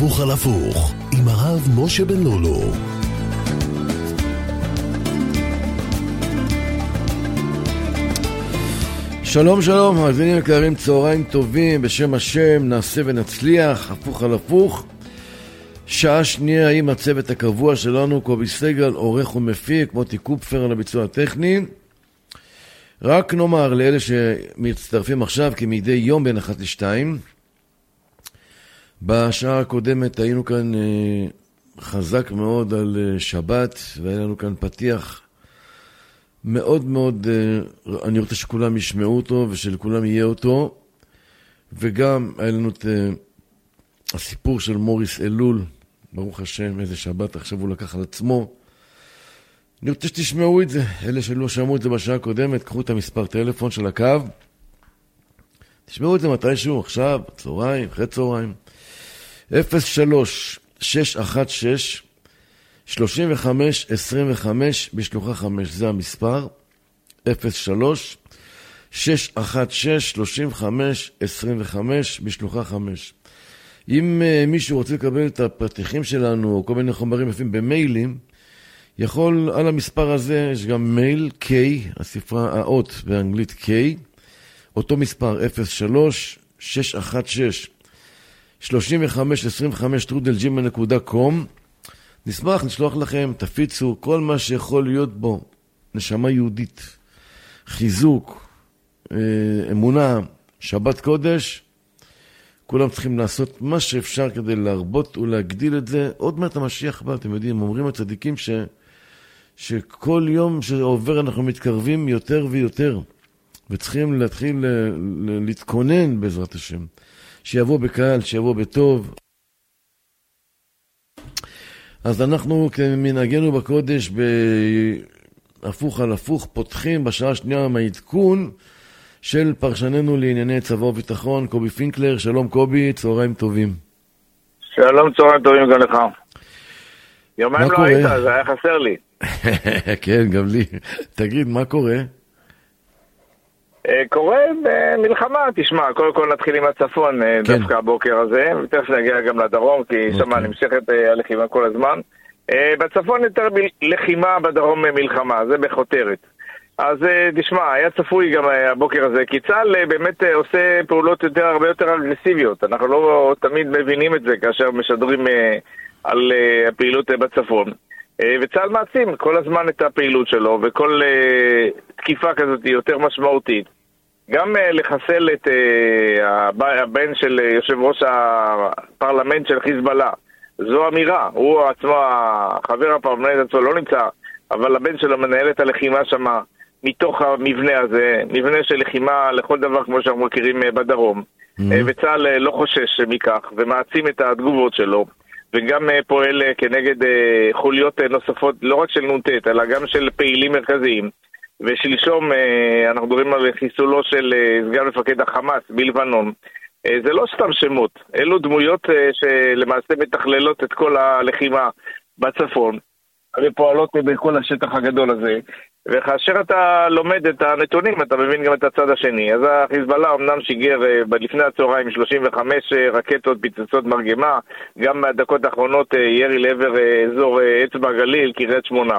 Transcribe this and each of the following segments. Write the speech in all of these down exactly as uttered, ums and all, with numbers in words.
הפוך על הפוך עם הרב משה בן לולו. שלום שלום, מאזינים יקרים, צהריים טובים, בשם השם נעשה ונצליח, הפוך על הפוך. שעה שנייה עם הצוות הקבוע שלנו, קובי סגל, עורך ומפיק, מוטי קופפר על הביצוע הטכני. רק נאמר לאלה שמצטרפים עכשיו, כי מדי יום בין אחת לשתיים, בשעה הקודמת היינו כאן אה, חזק מאוד על אה, שבת, והיה לנו כאן פתיח מאוד מאוד, אה, אני רוצה שכולם ישמעו אותו ושלכולם יהיה אותו, וגם היה לנו את אה, הסיפור של מוריס אלול, ברוך השם, איזה שבת עכשיו הוא לקח על עצמו. אני רוצה שתשמעו את זה, אלה שלא שמעו את זה בשעה הקודמת, קחו את המספר טלפון של הקו, תשמעו את זה מתישהו, עכשיו, צהריים, אחרי צהריים, אפס שלוש שש אחת שש שלושים וחמש עשרים וחמש בשלוחה חמש, זה המספר, אפס שלוש שש אחת שש שלושים וחמש עשרים וחמש בשלוחה חמש. אם uh, מישהו רוצה לקבל את הפתיחים שלנו או כל מיני חומרים יפים במיילים, יכול על המספר הזה, יש גם מייל K, הספרה האות באנגלית K, אותו מספר אפס שלוש שש אחת שש שלושים וחמש עשרים וחמש טרודל ג'ימייל נקודה קום. נשמח לשלוח לכם, תפיצו כל מה שיכול להיות בו נשמה יהודית, חיזוק, אמונה, שבת קודש. כולם צריכים לעשות מה שאפשר כדי להרבות ולהגדיל את זה. עוד מעט המשיח בא, אתם יודעים, אומרים הצדיקים ש, שכל יום שעובר אנחנו מתקרבים יותר ויותר, וצריכים להתחיל ל, ל, להתכונן בעזרת השם, שיבוא בקהל, שיבוא בטוב. אז אנחנו כמנהגנו בקודש, בהפוך על הפוך, פותחים בשעה השנייה מהעדכון של פרשננו לענייני צבא וביטחון, קובי פינקלר. שלום קובי, צהריים טובים. שלום, צהריים טובים גם לך. יומיים לא היית, זה היה חסר לי. כן, גם לי. תגיד, מה קורה? קורה במלחמה, תשמע, קודם כל נתחיל עם הצפון, כן. דווקא הבוקר הזה, ותכף נגיע גם לדרום, כי okay. שמה נמשכת הלחימה כל הזמן. בצפון יותר לחימה, בדרום מלחמה, זה בחותרת. אז תשמע, היה צפוי גם הבוקר הזה, כי צה"ל באמת עושה פעולות יותר, הרבה יותר אגרסיביות. אנחנו לא תמיד מבינים את זה כאשר משדרים על הפעילות בצפון. וצה"ל מעצים כל הזמן את הפעילות שלו, וכל תקיפה כזאת היא יותר משמעותית. גם לחסל את הבן של יושב ראש הפרלמנט של חיזבאללה, זו אמירה. הוא עצמו, חבר הפרלמנט עצמו לא נמצא, אבל הבן שלו מנהל את הלחימה שמה, מתוך המבנה הזה, מבנה של לחימה לכל דבר כמו שאנחנו מכירים בדרום. Mm-hmm. וצה"ל לא חושש מכך, ומעצים את התגובות שלו. וגם פועל כנגד חוליות נוספות, לא רק של נונטט, אלא גם של פעילים מרכזיים. ושלשום אנחנו מדברים על חיסולו של סגן מפקד החמאס בלבנון. זה לא סתם שמות, אלו דמויות שלמעשה מתכללות את כל הלחימה בצפון, ופועלות בכל השטח הגדול הזה. וכאשר אתה לומד את הנתונים, אתה מבין גם את הצד השני. אז החיזבאללה אמנם שיגר לפני הצהריים שלושים וחמש רקטות פצצות מרגמה, גם מהדקות האחרונות ירי לעבר אזור אצבע גליל, קריית שמונה.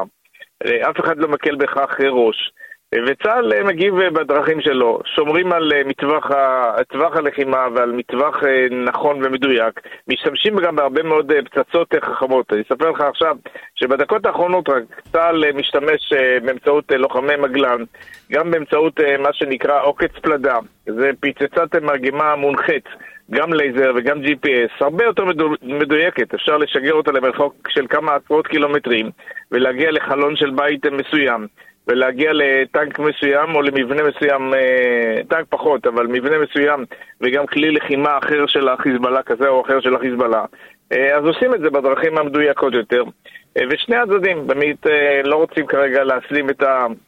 אף אחד לא מקל בכך ראש. וצה"ל מגיב בדרכים שלו, שומרים על מטווח, טווח הלחימה ועל מטווח נכון ומדויק, משתמשים גם בהרבה מאוד פצצות חכמות. אני אספר לך עכשיו שבדקות האחרונות רק צה"ל משתמש באמצעות לוחמי מגלן, גם באמצעות מה שנקרא עוקץ פלדה, זה פצצת מרגמה מונחית, גם לייזר וגם ג'י פי אס, הרבה יותר מדויקת, אפשר לשגר אותה למרחק של כמה עשרות קילומטרים ולהגיע לחלון של בית מסוים, ולהגיע לטנק מסוים או למבנה מסוים, טנק פחות, אבל מבנה מסוים, וגם כלי לחימה אחר של החיזבאללה, כזה או אחר של החיזבאללה. אז עושים את זה בדרכים המדויקות יותר. ושני הצדדים באמת לא רוצים כרגע להסלים את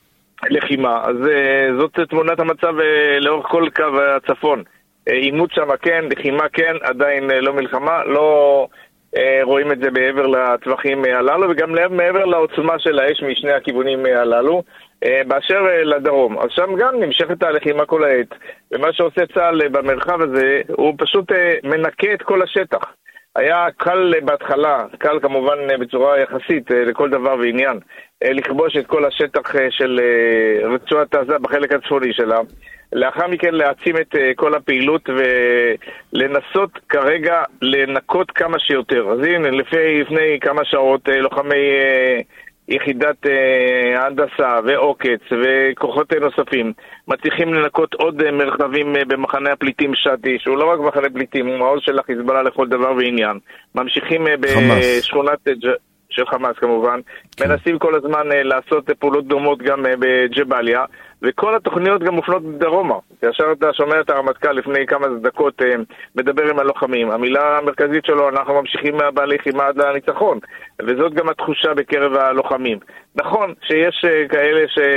הלחימה. אז זאת תמונת המצב לאורך כל קו הצפון. עימות שם כן, לחימה כן, עדיין לא מלחמה, לא רואים את זה מעבר לטווחים הללו, וגם מעבר לעוצמה של האש משני הכיוונים הללו. באשר לדרום, אז שם גם נמשכת הלחימה כל העת, ומה שעושה צה"ל במרחב הזה הוא פשוט מנקה את כל השטח. היה קל בהתחלה, קל כמובן בצורה יחסית לכל דבר ועניין, לכבוש את כל השטח של רצועת עזה בחלק הצפוני שלה, לאחר מכן להעצים את כל הפעילות ולנסות כרגע לנקות כמה שיותר. אז הנה, לפני, לפני כמה שעות לוחמי יחידת ההנדסה ועוקץ וכוחות נוספים מצליחים לנקות עוד מרחבים במחנה הפליטים שתי, שהוא לא רק מחנה פליטים, הוא מעוז של החיזבאללה לכל דבר ועניין. ממשיכים בשכונת של חמאס כמובן, כן. מנסים כל הזמן לעשות פעולות דומות גם בג'באליה, וכל התוכניות גם מופנות דרומה. כאשר אתה שומע את הרמטכ"ל לפני כמה דקות מדבר עם הלוחמים, המילה המרכזית שלו, אנחנו ממשיכים מהלחימה עד הניצחון, וזאת גם התחושה בקרב הלוחמים. נכון שיש כאלה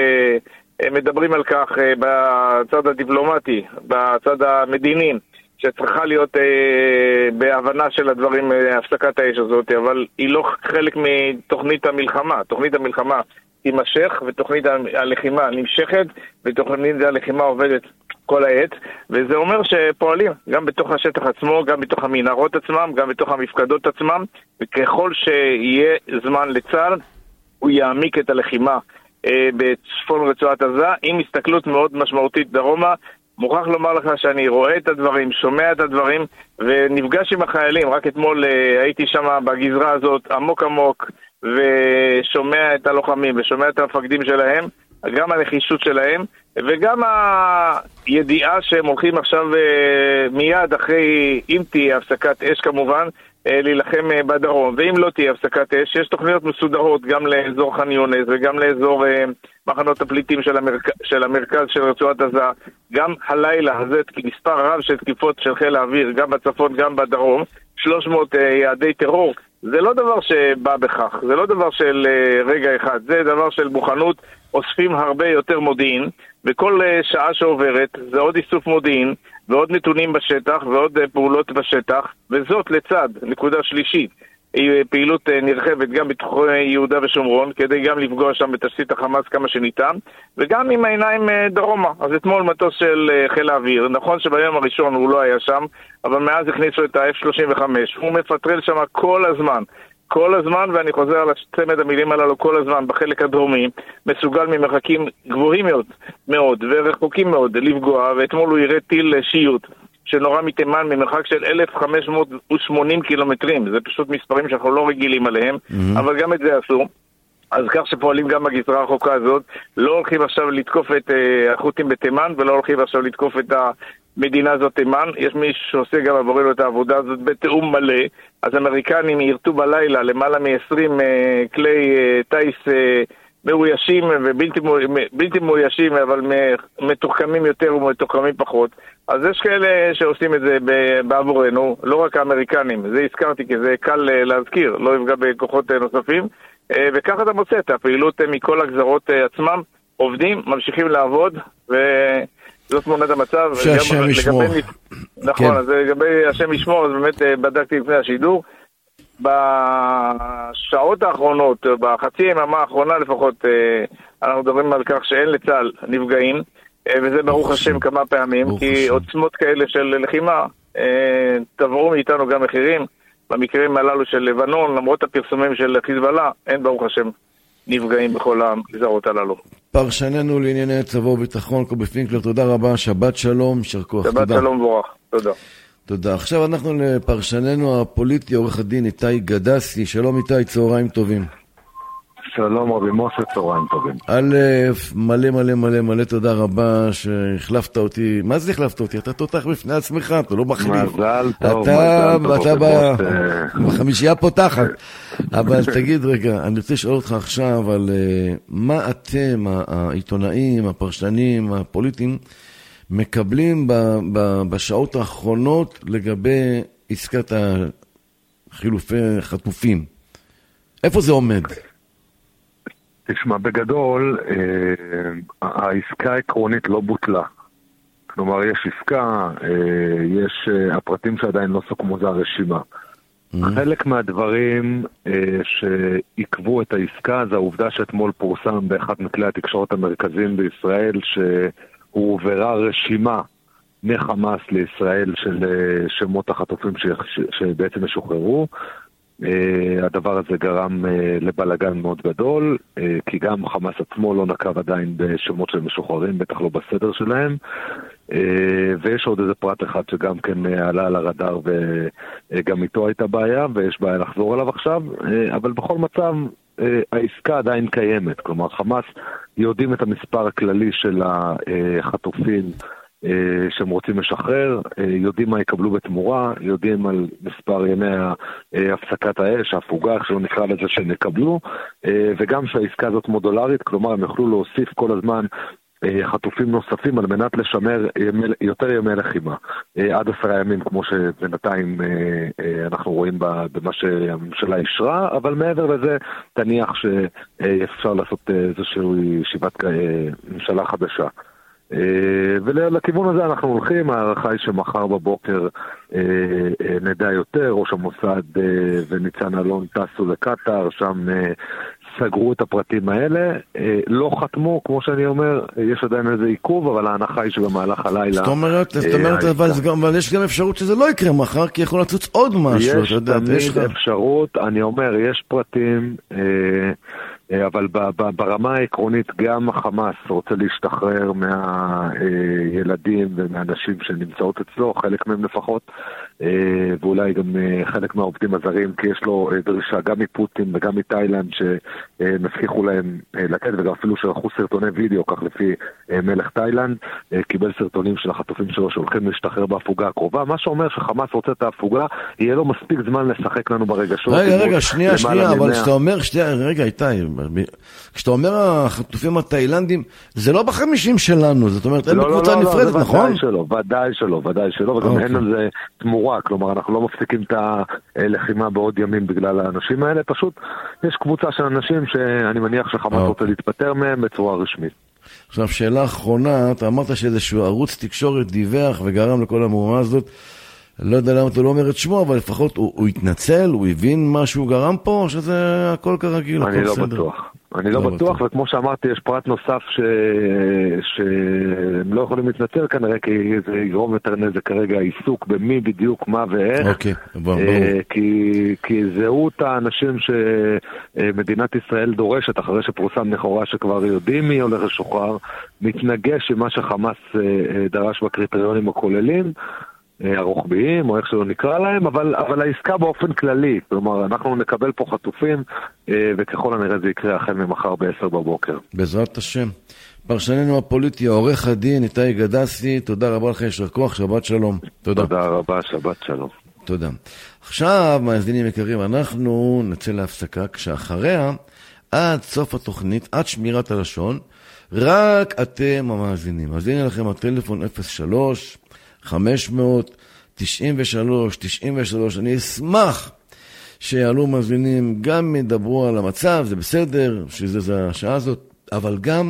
שמדברים על כך בצד הדיפלומטי, בצד המדיני, שצריכה להיות אה, בהבנה של הדברים, אה, הפסקת האש הזאת, אבל היא לא חלק מתוכנית המלחמה. תוכנית המלחמה תימשך, ותוכנית הלחימה נמשכת, ותוכנית הלחימה עובדת כל העת, וזה אומר שפועלים גם בתוך השטח עצמו, גם בתוך המנהרות עצמם, גם בתוך המפקדות עצמם, וככל שיהיה זמן לצה"ל, הוא יעמיק את הלחימה אה, בצפון רצועת עזה, עם הסתכלות מאוד משמעותית דרומה. מוכרח לומר לך שאני רואה את הדברים, שומע את הדברים, ונפגש עם החיילים. רק אתמול הייתי שם בגזרה הזאת עמוק עמוק, ושומע את הלוחמים, ושומע את המפקדים שלהם, גם הנחישות שלהם, וגם הידיעה שהם הולכים עכשיו מיד אחרי, אם תהיה הפסקת אש כמובן, להילחם בדרום. ואם לא תהיה הפסקת אש, יש תוכניות מסודרות גם לאזור ח'אן יונס וגם לאזור מחנות הפליטים של, המרכ... של המרכז של רצועת עזה. גם הלילה הזה מספר רב של תקיפות של חיל האוויר, גם בצפון גם בדרום, שלוש מאות יעדי טרור. זה לא דבר שבא בכך, זה לא דבר של רגע אחד, זה דבר של מוכנות. אוספים הרבה יותר מודיעין, וכל שעה שעוברת זה עוד איסוף מודיעין, ועוד נתונים בשטח, ועוד פעולות בשטח, וזאת לצד, נקודה שלישית, היא פעילות נרחבת גם בתוך יהודה ושומרון, כדי גם לפגוע שם בתשתית החמאס כמה שניתן, וגם עם העיניים דרומה. אז אתמול מטוס של חיל האוויר, נכון שביום הראשון הוא לא היה שם, אבל מאז הכניסו את ה-אף שלושים וחמש, הוא מפטרל שם כל הזמן, כל הזמן, ואני חוזר על צמד המילים הללו כל הזמן, בחלק הדרומי, מסוגל ממרחקים גבוהים מאוד, מאוד ורחוקים מאוד לפגוע, ואתמול הוא יראה טיל שיוט, שנורא מתימן ממרחק של אלף וחמש מאות ושמונים קילומטרים, זה פשוט מספרים שאנחנו לא רגילים עליהם, mm-hmm. אבל גם את זה עשו. אז כך שפועלים גם בגזרה הרחוקה הזאת, לא הולכים עכשיו לתקוף את uh, החות'ים בתימן, ולא הולכים עכשיו לתקוף את המדינה הזאת תימן. יש מי שעושה גם עבורנו את העבודה הזאת בתאום מלא. אז אמריקנים ירתו בלילה למעלה מ-עשרים uh, כלי uh, טייס uh, מאוישים ובלתי מאוישים, אבל מתוחכמים יותר ומתוחכמים פחות. אז יש כאלה שעושים את זה בעבורנו, לא רק האמריקנים, זה הזכרתי כי זה קל להזכיר, לא יפגע בכוחות נוספים, וככה אתה מוצא את הפעילות מכל הגזרות עצמם, עובדים, ממשיכים לעבוד, וזאת תמונת המצב. שהשם ישמור. נכון, אז לגבי השם ישמור, אז באמת בדקתי לפני השידור, בשעות האחרונות, בחצי יממה האחרונה לפחות, אנחנו מדברים על כך שאין לצה"ל נפגעים, וזה ברוך השם כמה פעמים, כי עוצמות כאלה של לחימה תברו מאיתנו גם מחירים. במקרים הללו של לבנון, למרות הפרסומים של חיזבאללה, אין ברוך השם נפגעים בכל הגזרות הללו. פרשננו לענייני צבא וביטחון, קובי פינקלר, תודה רבה, שבת שלום, יישר כוח. שבת שלום וברך, תודה. תודה. עכשיו אנחנו לפרשננו הפוליטי, עורך הדין איתי גדסי. שלום איתי, צהריים טובים. שלום רבי משה, צהריים טובים. אלף, מלא מלא מלא מלא תודה רבה שהחלפת אותי. מה זה החלפת אותי? אתה תותח בפני עצמך, אתה לא מחליף. מזל טוב, אתה, מזל טוב. אתה בחמישייה פותחת. אבל תגיד רגע, אני רוצה לשאול אותך עכשיו על מה אתם, העיתונאים, הפרשנים, הפוליטיים, מקבלים ב, ב, בשעות האחרונות לגבי עסקת החילופי חטופים. איפה זה עומד? תשמע, בגדול, אה, העסקה העקרונית לא בוטלה. כלומר, יש עסקה, אה, יש אה, הפרטים שעדיין לא סוכמו, זה הרשימה. Mm-hmm. חלק מהדברים אה, שעיכבו את העסקה, זה העובדה שאתמול פורסם באחד מכלי התקשורת המרכזיים בישראל, שהוא הועברה רשימה מחמאס לישראל של שמות החטופים שבעצם משוחררו. הדבר הזה גרם לבלגן מאוד גדול, כי גם חמאס עצמו לא נקב עדיין בשמות של משוחררים, בטח לא בסדר שלהם. ויש עוד איזה פרט אחד שגם כן עלה על הרדאר וגם איתו הייתה בעיה, ויש בעיה לחזור עליו עכשיו, אבל בכל מצב העסקה עדיין קיימת. כלומר, חמאס יודעים את המספר הכללי של החטופים שהם רוצים לשחרר, יודעים מה יקבלו בתמורה, יודעים על מספר ימי הפסקת האש, ההפוגה, איך שלא נקרא לזה שהם יקבלו, וגם שהעסקה הזאת מודולרית, כלומר הם יוכלו להוסיף כל הזמן חטופים נוספים על מנת לשמר ימי, יותר ימי לחימה, עד עשרה ימים כמו שבינתיים אנחנו רואים במה שהממשלה אישרה, אבל מעבר לזה תניח שאפשר לעשות איזושהי ישיבת ממשלה חדשה. ולכיוון הזה אנחנו הולכים. הערכה היא שמחר בבוקר נדע יותר. ראש המוסד וניצן אלון טסו לקטר, שם סגרו את הפרטים האלה, לא חתמו, כמו שאני אומר, יש עדיין איזה עיכוב, אבל ההנחה היא שבמהלך הלילה... זאת אומרת, זאת אומרת, אבל יש גם אפשרות שזה לא יקרה מחר, כי יכול לצוץ עוד משהו. יש תמיד אפשרות, אני אומר, יש פרטים... אבל ברמה העקרונית גם החמאס רוצה להשתחרר מהילדים ומהאנשים שנמצאות אצלו, חלק מהם לפחות, ואולי גם חלק מהעובדים הזרים, כי יש לו דרישה גם מפוטין וגם מתאילנד שמבטיחו להם לתת, וגם אפילו שלחו סרטוני וידאו, כך לפי מלך תאילנד, קיבל סרטונים של החטופים שלו שהולכים להשתחרר בהפוגה הקרובה, מה שאומר שחמאס רוצה את ההפוגה, יהיה לו מספיק זמן לשחק לנו ברגשות. רגע, רגע, שנייה, שנייה, אבל שאתה אומר, שנייה, רגע, איתי, כשאתה אומר החטופים התאילנדים, זה לא בחמישים שלנו, זאת אומרת, אין בקבוצה נפרדת, נכון? ודאי שלא, ודאי שלא, ודאי שלא, וגם אין על זה תמורה, כלומר, אנחנו לא מפסיקים את הלחימה בעוד ימים בגלל האנשים האלה, פשוט יש קבוצה של אנשים שאני מניח שחמאס רוצה להתפטר מהם בצורה רשמית. עכשיו, שאלה אחרונה, אתה אמרת שאיזשהו ערוץ תקשורת דיווח וגרם לכל המהומה הזאת, לא יודע למה אתה לא אומר את שמו, אבל לפחות הוא, הוא התנצל, הוא הבין מה שהוא גרם פה, או שזה הכל כרגיל? אני לא סדר? בטוח. אני לא, לא בטוח, בטוח, וכמו שאמרתי, יש פרט נוסף ש... שהם לא יכולים להתנצל כנראה, כי זה יגרום יותר נזק כרגע, עיסוק במי בדיוק, מה ואיך. אוקיי, ברור. כי, כי זהות האנשים שמדינת ישראל דורשת, אחרי שפורסם לכאורה שכבר יודעים מי הולך לשוחרר, מתנגש עם מה שחמאס דרש בקריטריונים הכוללים, הרוחביים, או איך שלא נקרא להם, אבל, אבל העסקה באופן כללי, כלומר, אנחנו נקבל פה חטופים, וככל הנראה זה יקרה החל ממחר בעשר בבוקר. בעזרת השם. פרשננו הפוליטי, עורך הדין, איתי גדסי, תודה רבה לך, ישר כוח, שבת שלום. תודה. תודה רבה, שבת שלום. תודה. עכשיו, מאזינים יקרים, אנחנו נצא להפסקה, כשאחריה, עד סוף התוכנית, עד שמירת הלשון, רק אתם המאזינים. אז הנה לכם הטלפון אפס שלוש חמש מאות תשעים ושלוש תשעים ושלוש. אני אשמח שיעלו מאזינים, גם ידברו על המצב, זה בסדר, שזה זה השעה הזאת, אבל גם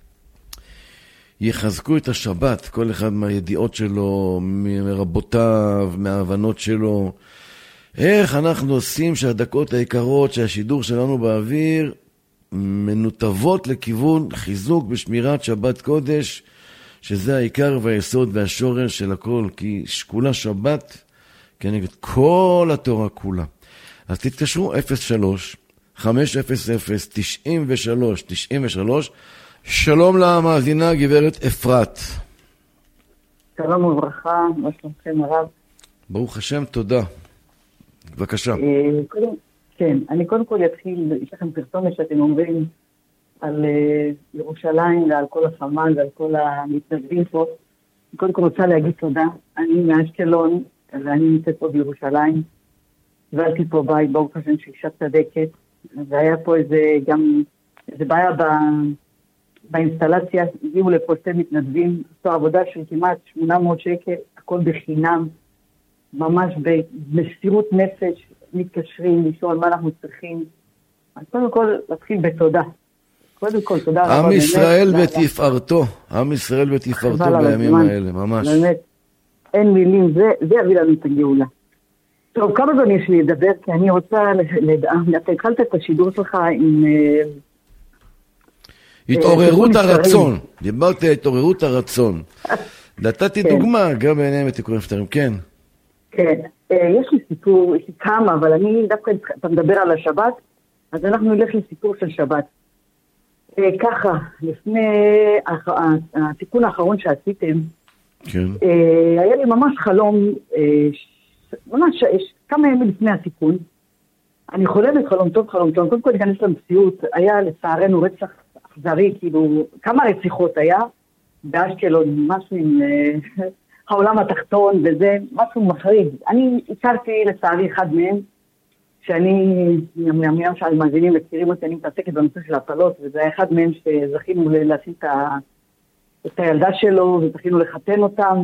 יחזקו את השבת, כל אחד מהידיעות שלו, מרבותיו, מההבנות שלו, איך אנחנו עושים שהדקות העיקרות, שהשידור שלנו באוויר, מנותבות לכיוון חיזוק בשמירת שבת קודש, שזה העיקר והיסוד והשורש של הכל, כי שקולה שבת כנגד כל התורה כולה. אז תתקשרו אפס שלוש חמש אפס אפס תשעים ושלוש תשעים ושלוש. שלום למאזינה גברת אפרת. שלום וברכה, מה שלומכם הרב? ברוך השם, תודה. בבקשה. כן, אני קודם כל אתחיל, יש לכם פרסומת שאתם אומרים על ירושלים ועל כל החמ"ל ועל כל המתנדבים פה. אני קודם כל רוצה להגיד תודה. אני מאשקלון, ואני נמצאת פה בירושלים. ועלתי פה בית, ברוך השם, שאישה צדקת. והיה פה איזה גם, איזה בעיה ב, באינסטלציה. הגיעו לפה שתי מתנדבים, עשו עבודה של כמעט שמונה מאות שקל, הכל בחינם. ממש במסירות נפש, מתקשרים, לשאול מה אנחנו צריכים. אז קודם כל, להתחיל בתודה. קודם כל, תודה רבה. עם ישראל בתפארתו, עם ישראל בתפארתו בימים האלה, ממש. באמת, אין מילים, זה יביא לנו את הגאולה. טוב, כמה זמן יש לי לדבר, כי אני רוצה לדעת, אתה התחלת את השידור שלך עם... התעוררות הרצון, דיברת התעוררות הרצון. נתתי דוגמה, גם בעיניהם בתיקון נפטרים, כן. כן, יש לי סיפור, יש לי כמה, אבל אני דווקא, אתה מדבר על השבת, אז אנחנו נלך לסיפור של שבת. ככה, לפני התיקון האחרון שעשיתם, כן. היה לי ממש חלום, ממש כמה ימים לפני התיקון, אני חולמת חלום טוב, חלום טוב, קודם כל להיכנס למציאות, היה לצערנו רצח אכזרי, כאילו, כמה רציחות היה, באשקלון, משהו עם העולם התחתון וזה, משהו מחריד. אני הכרתי לצערי אחד מהם, שאני, מהמיום שעל מאזינים מכירים אותי, אני מתעסקת בנושא של הפלות, וזה היה אחד מהם שזכינו לשים את, ה, את הילדה שלו, וזכינו לחתן אותם,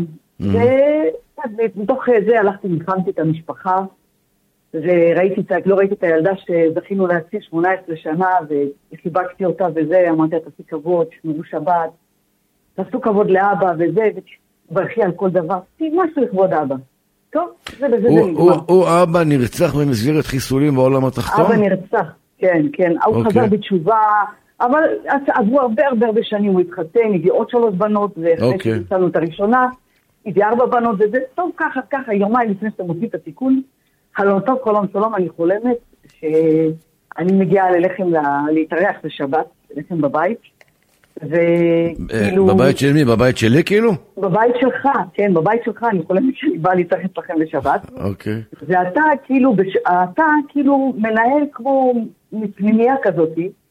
ומתוך זה הלכתי, נלחמתי את המשפחה, וראיתי, לא ראיתי את הילדה שזכינו להציל שמונה עשרה שנה, וחיבקתי אותה וזה, אמרתי, תעשי כבוד, שמרו שבת, תעשו כבוד לאבא וזה, וברכי על כל דבר, משהו לכבוד אבא. טוב, זה בזה זה נגמר. הוא אבא נרצח במסגרת חיסולים בעולם התחתון? אבא נרצח, כן, כן. הוא חזר בתשובה, אבל עברו הרבה הרבה הרבה שנים, הוא התחתן, הגיע עוד שלוש בנות, ואחרי שהצלנו את הראשונה, הגיע ארבע בנות, וזה טוב ככה, ככה, יומיים לפני שאתה מוציא את התיקון, חלום טוב, חלום שלום, אני חולמת שאני מגיעה ללחם להתארח לשבת, לחם בבית, וכאילו... בבית של מי? בבית שלי כאילו? בבית שלך, כן, בבית שלך, אני חולמת שאני באה להתארח לכם לשבת. אוקיי. ואתה כאילו, אתה כאילו מנהל כמו פנימייה כזאת,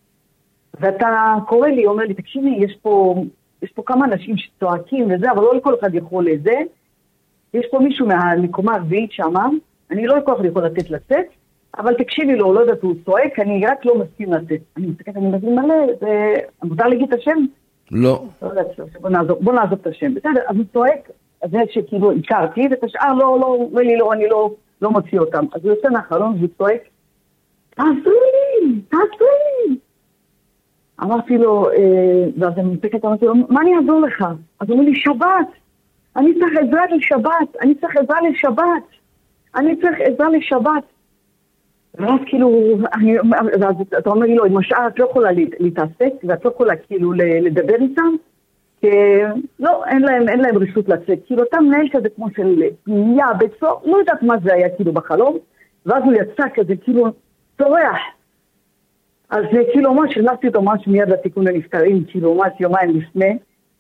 ואתה קורא לי, אומר לי, תקשיבי, יש פה, יש פה כמה אנשים שצועקים וזה, אבל לא לכל אחד יכול לזה. יש פה מישהו מהמקומה הרביעית שמה, אני לא לכל אחד יכול לתת לצאת, אבל תקשיבי לו, לא יודעת, הוא צועק, אני רק לא מסכים לצאת. אני מסתכלת, אני מבין מלא, זה... מותר להגיד את השם? לא. לא יודעת, בוא נעזוב, בוא נעזוב את השם. בסדר, אז הוא צועק, אז זה שכאילו הכרתי, ואת השאר לא, לא, ולי לא, אני לא, לא מוציא אותם. אז הוא יוצא מהחלון והוא צועק, תעשו לי, תעשו לי. אמרתי לו, ואז אני מסתכלת, אמרתי לו, מה אני אעזור לך? אז הוא אומר לי, שבת. אני צריך עזרה לשבת, אני צריך עזרה לשבת. אני צריך עזרה לשבת. ואז כאילו, אני, ואז אתה אומר לי, לא, עם השאר את לא יכולה להתעסק, ואת לא יכולה כאילו לדבר איתם, כי לא, אין להם, אין להם רשות לצאת. כאילו, אתה מנהל כזה כמו של פנייה, בית סוהר, לא יודעת מה זה היה כאילו בחלום, ואז הוא יצא כזה כאילו, צורח. אז כאילו ממש, הכנסתי אותו ממש מיד לתיקון הנפטרים, כאילו ממש יומיים לפני,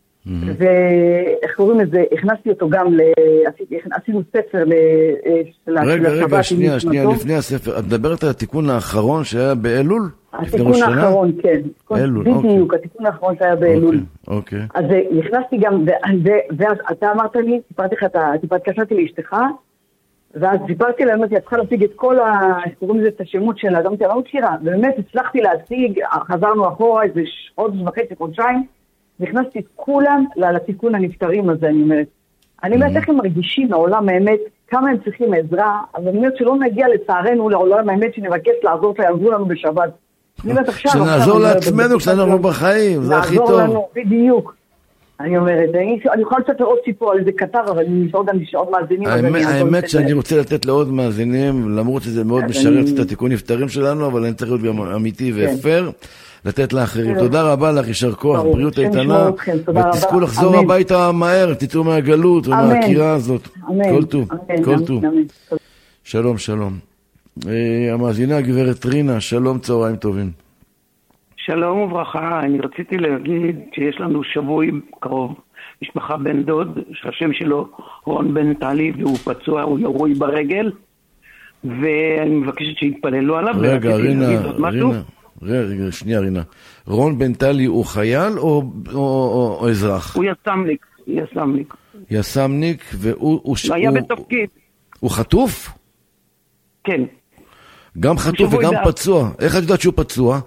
ואיך קוראים לזה, הכנסתי אותו גם, עשינו ספר לשבת. רגע, רגע, שנייה, שנייה, לפני הספר, את מדברת על התיקון האחרון שהיה באלול? התיקון האחרון, כן. אלול, אוקיי. בדיוק, התיקון האחרון שהיה באלול. אוקיי. אז נכנסתי גם, ואז אתה אמרת לי, סיפרתי לך, טיפה התקשרתי לאשתך, ואז סיפרתי לה, אמרתי, את צריכה להשיג את כל ה... קוראים לזה את השמות שלה, גם תראה עוד שירה, ובאמת הצלחתי להשיג, חזרנו אחורה איזה חודש וחצי, חודשיים, נכנסתי את כולם לתיקון הנפטרים הזה, אני אומרת. אני אומרת איך הם מרגישים מהעולם האמת, כמה הם צריכים עזרה, אבל אני אומרת שלא נגיע לצערנו לעולם האמת שנבקש לעזור שיעזרו לנו בשבת. שנעזור לעצמנו כשאנחנו בחיים, זה הכי טוב. לעזור לנו, בדיוק. אני אומרת, אני יכולה לתת לעוד סיפור על איזה קטר, אבל אני עוד מאזינים. האמת שאני רוצה לתת לעוד מאזינים, למרות שזה מאוד משרת את התיקון נפטרים שלנו, אבל אני צריך להיות גם אמיתי ואפר, לתת לאחרים. תודה רבה לך, יישר כוח, בריאות איתנה, ותזכו לחזור הביתה מהר, תצאו מהגלות ומהקירה הזאת. כל טוב, כל טוב. שלום, שלום. המאזינה הגברת רינה, שלום, צהריים טובים. שלום וברכה, אני רציתי להגיד שיש לנו שבוי קרוב, משפחה בן דוד, שהשם שלו רון בן טלי, והוא פצוע, הוא ירוי ברגל, ואני מבקשת שיתפללו עליו. רגע, רינה, רינה, רגע, שנייה רינה. רון בן טלי הוא חייל או, או, או, או אזרח? הוא יסמניק, יסמניק. יסמניק, והוא... הוא, היה הוא, בתפקיד. הוא חטוף? כן. גם חטוף וגם דעת. פצוע. איך את יודעת שהוא פצוע?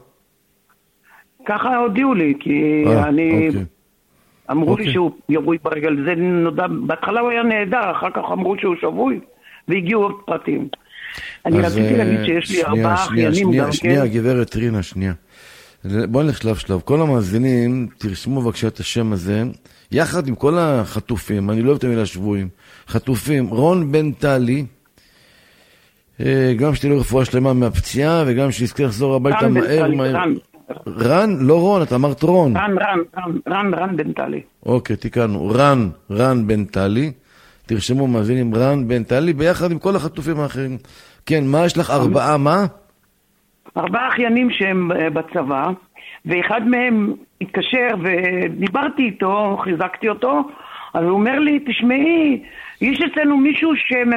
ככה הודיעו לי, כי 아, אני... אוקיי. אמרו אוקיי. לי שהוא ירוי ברגל, זה נודע... בהתחלה הוא היה נהדר, אחר כך אמרו שהוא שבוי, והגיעו עוד פרטים. אני רציתי להגיד שיש לי ארבעה אחיינים גם כן. שנייה, גברת רינה, שנייה. בואו נלך שלב שלב. כל המאזינים, תרשמו בבקשה את השם הזה, יחד עם כל החטופים, אני לא אוהב את המילה שבויים, חטופים, רון בן טלי, גם שתהיה לו רפואה שלמה מהפציעה, וגם שיזכה לחזור הביתה מהר מהר. רן, לא רון, אתה אמרת רון. רן, רן, רן, רן, רן בן טלי. אוקיי, תיקנו. רן, רן בן טלי. תרשמו מאזינים, רן בן טלי, ביחד עם כל החטופים האחרים. כן, מה יש לך? ארבעה, מה? ארבעה אחיינים שהם בצבא, ואחד מהם התקשר ודיברתי איתו, חיזקתי אותו, אז הוא אומר לי, תשמעי, יש אצלנו מישהו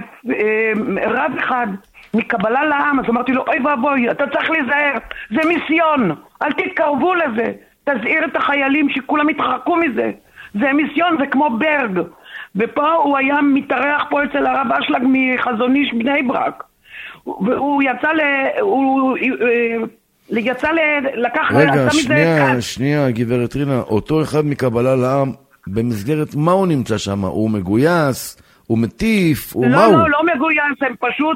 שרב אחד מקבלה לעם, אז אמרתי לו, אוי ואבוי, אתה צריך להיזהר, זה מיסיון, אל תתקרבו לזה, תזהיר את החיילים שכולם יתרחקו מזה, זה מיסיון, זה כמו ברג, ופה הוא היה מתארח פה אצל הרב אשלג מחזון איש בני ברק, והוא יצא ל... הוא יצא ל... לקח... רגע, שנייה, שנייה, גברת רינה, אותו אחד מקבלה לעם, במסגרת מה הוא נמצא שם? הוא מגויס? הוא מטיף? הוא לא, מה הוא? לא, לא מגויס, הם פשוט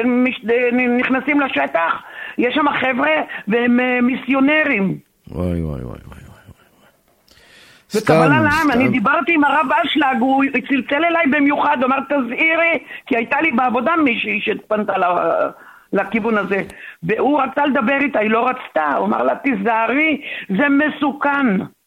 נכנסים לשטח, יש שם חבר'ה והם מיסיונרים. וואי, וואי, וואי, וואי. וקבלה לעם, אני דיברתי עם הרב אשלג, הוא צלצל אליי במיוחד, הוא אמר תזהירי, כי הייתה לי בעבודה מישהי שפנתה לכיוון הזה, והוא רצה לדבר איתה, היא לא רצתה, הוא אמר לה תזהרי, זה מסוכן.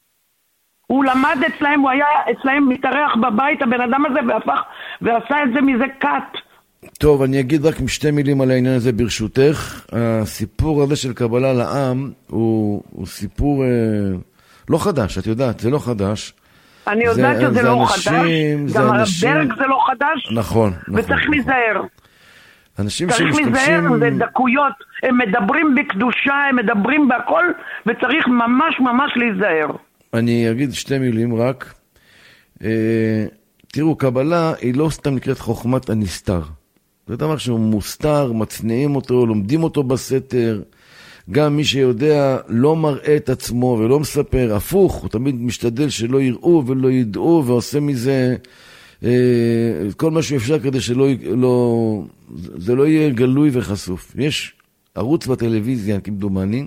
הוא למד אצלהם, הוא היה אצלהם מתארח בבית, הבן אדם הזה, והפך, ועשה את זה מזה קאט. טוב, אני אגיד רק שתי מילים על העניין הזה ברשותך. הסיפור הזה של קבלה לעם הוא, הוא סיפור... אה... לא חדש, את יודעת, זה לא חדש. אני יודעת שזה זה לא אנשים, חדש, גם אנשים... הברג זה לא חדש. נכון, נכון. וצריך נכון. להיזהר. אנשים צריך להיזהר, זה דקויות, הם מדברים בקדושה, הם מדברים בהכל, וצריך ממש ממש להיזהר. אני אגיד שתי מילים רק. אה, תראו, קבלה היא לא סתם נקראת חוכמת הנסתר. זה דבר שהוא מוסתר, מצניעים אותו, לומדים אותו בסתר. גם מי שיודע לא מראה את עצמו ולא מספר, הפוך, הוא תמיד משתדל שלא יראו ולא ידעו, ועושה מזה אה, כל מה שאפשר כדי שלא לא, זה לא יהיה גלוי וחשוף. יש ערוץ בטלוויזיה, כמדומני,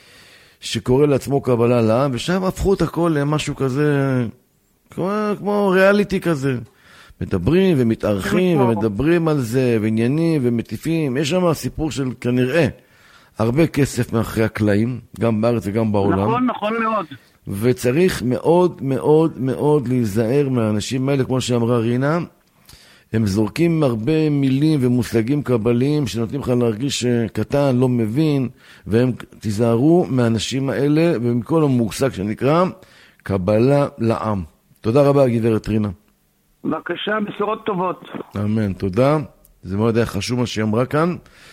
שקורא לעצמו קבלה לעם, ושם הפכו את הכל למשהו כזה, כמו, כמו ריאליטי כזה. מדברים ומתארחים ומדברים על זה, ועניינים ומטיפים. יש שם סיפור של כנראה, הרבה כסף מאחורי הקלעים, גם בארץ וגם בעולם. נכון, נכון מאוד. וצריך מאוד מאוד מאוד להיזהר מהאנשים האלה, כמו שאמרה רינה, הם זורקים הרבה מילים ומושגים קבליים שנותנים לך להרגיש קטן, לא מבין, והם תיזהרו מהאנשים האלה ומכל המושג שנקרא קבלה לעם. תודה רבה, גברת רינה. בבקשה, בשורות טובות. אמן, תודה. זה מאוד היה חשוב מה שהיא אמרה כאן.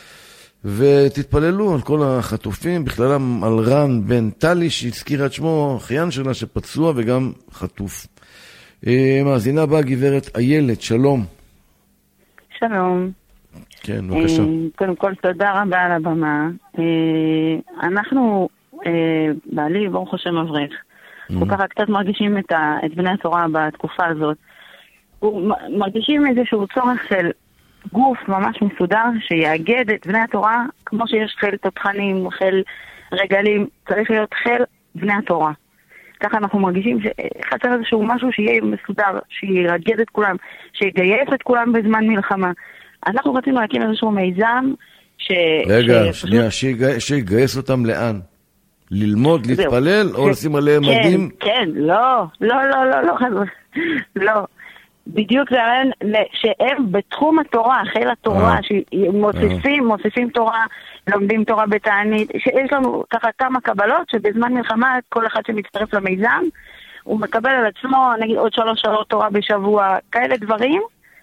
ותתפללו על כל החטופים, בכללם על רן בן טלי שהזכירה את שמו, אחיין שלה שפצוע וגם חטוף. מאזינה הבאה, גברת איילת, שלום. שלום. כן, בבקשה. קודם כל תודה רבה על הבמה. אנחנו, בעלי ברוך השם אברך, כל כך קצת מרגישים את בני התורה בתקופה הזאת. מרגישים איזשהו צורך של גוף ממש מסודר שיאגד את בני התורה, כמו שיש חיל תותחנים, חיל רגלים, צריך להיות חיל בני התורה. ככה אנחנו מרגישים שחסר איזשהו משהו שיהיה מסודר, שירגד את כולם, שיגייס את כולם בזמן מלחמה. אנחנו רצינו להקים איזשהו מיזם ש... רגע, ש... שנייה, שיגי... שיגייס אותם לאן? ללמוד, להתפלל, או לשים עליהם כן, מדים? כן, לא, לא, לא, לא, לא, לא. בדיוק זה הרעיון שהם בתחום התורה, חיל התורה, שמוסיפים, מוסיפים תורה, לומדים תורה בתענית, שיש לנו ככה כמה קבלות, שבזמן מלחמה כל אחד שמצטרף למיזם, הוא מקבל על עצמו, נגיד עוד שלוש שעות תורה בשבוע, כאלה דברים,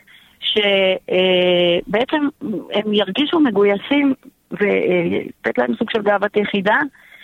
שבעצם הם ירגישו מגויסים, ולתת להם סוג של גאוות יחידה,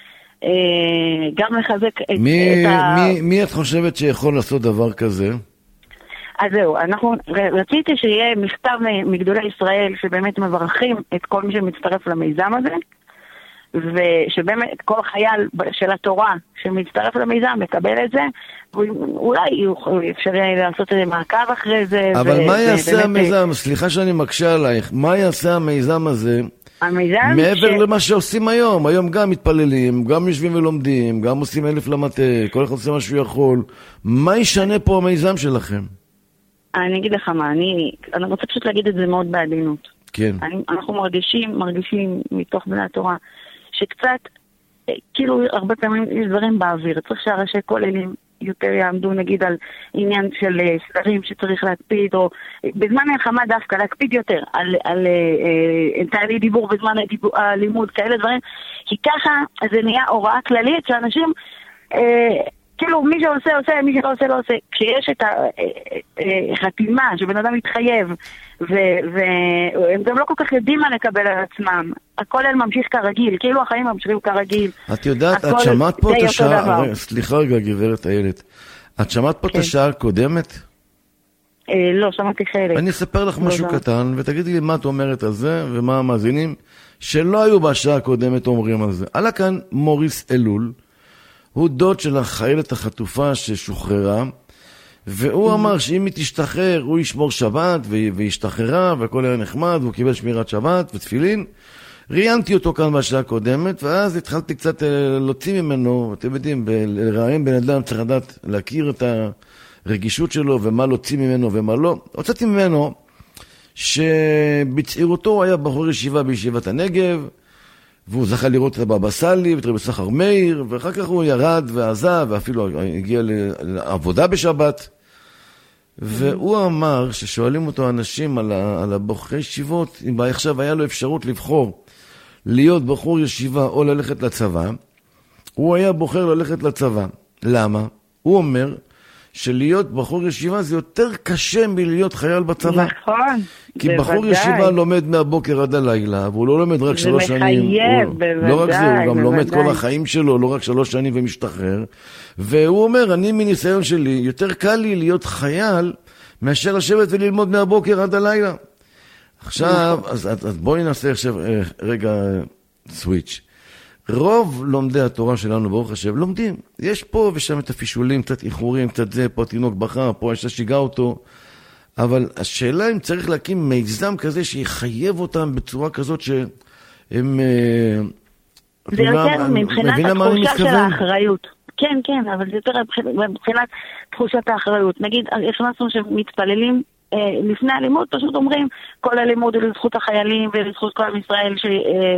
גם לחזק את ה... מי את חושבת שיכול לעשות דבר כזה? אז זהו, אנחנו רציתי שיהיה מכתב מגדולי ישראל שבאמת מברכים את כל מי שמצטרף למיזם הזה, ושבאמת כל חייל של התורה שמצטרף למיזם מקבל את זה, ואולי אפשר לעשות איזה מעקב אחרי זה. אבל מה יעשה המיזם? סליחה שאני מקשה עלייך, מה יעשה המיזם הזה? המיזם מעבר למה שעושים היום, היום גם מתפללים, גם יושבים ולומדים, גם עושים אלף למטה, כל אחד עושה מה שהוא יכול. מה ישנה פה המיזם שלכם? אני אגיד לך מה, אני, אני רוצה פשוט להגיד את זה מאוד בעדינות. כן. אני, אנחנו מרגישים, מרגישים מתוך בני התורה, שקצת כאילו הרבה פעמים יש דברים באוויר, צריך שהראשי כוללים יותר יעמדו נגיד על עניין של סדרים שצריך להקפיד, או בזמן מלחמה דווקא להקפיד יותר על, על אה, תהליך דיבור בזמן הדיבור, הלימוד, כאלה דברים, כי ככה זה נהיה הוראה כללית שאנשים אה, כאילו מי שעושה עושה, מי שלא עושה לא עושה. כשיש את החתימה שבן אדם מתחייב והם גם לא כל כך יודעים מה לקבל על עצמם, הכל אל ממשיך כרגיל, כאילו החיים ממשיכים כרגיל. את יודעת, את שמעת פה את השעה, סליחה רגע גברת איילת, את שמעת פה את השעה הקודמת? לא, שמעתי חלק. אני אספר לך משהו קטן ותגידי לי מה את אומרת על זה ומה המאזינים שלא היו בשעה הקודמת אומרים על זה. עלה כאן מוריס אלול, הוא דוד של החיילת החטופה ששוחררה, והוא אמר שאם היא תשתחרר, הוא ישמור שבת, והשתחררה, והכל היה נחמד, והוא קיבל שמירת שבת ותפילין. ראיינתי אותו כאן בשעה הקודמת, ואז התחלתי קצת להוציא ממנו, אתם יודעים, לראיין בן אדם צריך לדעת, להכיר את הרגישות שלו, ומה להוציא ממנו ומה לא. הוצאתי ממנו שבצעירותו היה בחור ישיבה בישיבת הנגב, והוא זכה לראות את הבבא סאלי ואת רבי סחר מאיר, ואחר כך הוא ירד ועזב, ואפילו הגיע לעבודה בשבת. והוא אמר ששואלים אותו אנשים על, על הבחורי ישיבות, אם עכשיו היה לו אפשרות לבחור להיות בחור ישיבה או ללכת לצבא, הוא היה בוחר ללכת לצבא. למה? הוא אומר שלהיות בחור ישיבה זה יותר קשה מלהיות חייל בצבא. נכון, כי בחור ישיבה לומד מהבוקר עד הלילה, והוא לא לומד רק שלוש שנים. זה מחייב, בוודאי. לא רק זה, הוא גם לומד כל החיים שלו, לא רק שלוש שנים ומשתחרר. והוא אומר, אני מניסיון שלי, יותר קל לי להיות חייל, מאשר לשבת וללמוד מהבוקר עד הלילה. עכשיו, אז, אז בואי נעשה עכשיו רגע סוויץ'. רוב לומדי התורה שלנו ברוך השם לומדים. יש פה ושם את הפישולים, קצת איחורים, קצת זה, פה התינוק בכה, פה יש שיגע אותו. אבל השאלה אם צריך להקים מיזם כזה שיחייב אותם בצורה כזאת שהם... זה יותר מבחינת התחושה של האחריות. כן, כן, אבל זה יותר מבחינת תחושת האחריות. נגיד, הכנסנו שמתפללים לפני הלימוד, פשוט אומרים, כל הלימוד הוא לזכות החיילים ולזכות כל עם ישראל ש...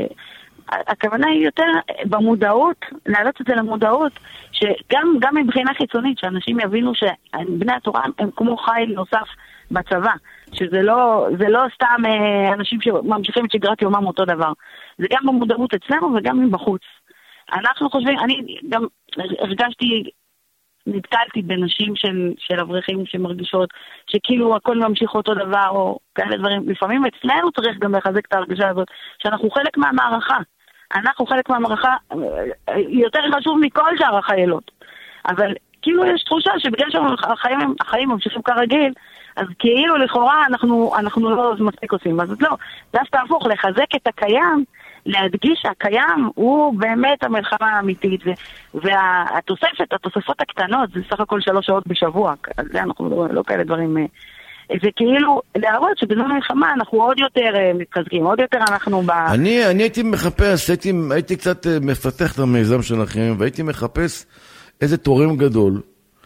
הכוונה היא יותר במודעות, להעלות את זה למודעות, שגם גם מבחינה חיצונית, שאנשים יבינו שבני התורה הם כמו חיל נוסף בצבא, שזה לא, זה לא סתם אנשים שממשיכים את שגרת יומם אותו דבר. זה גם במודעות אצלנו וגם מבחוץ. אנחנו חושבים, אני גם הרגשתי, נתקלתי בנשים של, של אברכים שמרגישות שכאילו הכל ממשיך אותו דבר או כאלה דברים. לפעמים אצלנו צריך גם לחזק את ההרגשה הזאת, שאנחנו חלק מהמערכה. אנחנו חלק מהמערכה יותר חשוב מכל שאר החיילות. אבל כאילו יש תחושה שבגלל שהחיים החיים ממשיכים כרגיל, אז כאילו לכאורה אנחנו, אנחנו לא מספיק עושים. אז לא, דווקא הפוך, לחזק את הקיים, להדגיש שהקיים הוא באמת המלחמה האמיתית, והתוספת, התוספות הקטנות, זה סך הכל שלוש שעות בשבוע, זה אנחנו לא, לא כאלה דברים, זה כאילו להראות שבזמן המלחמה אנחנו עוד יותר מתחזקים, עוד יותר אנחנו ב... אני, אני הייתי מחפש, הייתי, הייתי קצת מפתח את המיזם שלכם, והייתי מחפש איזה תורם גדול,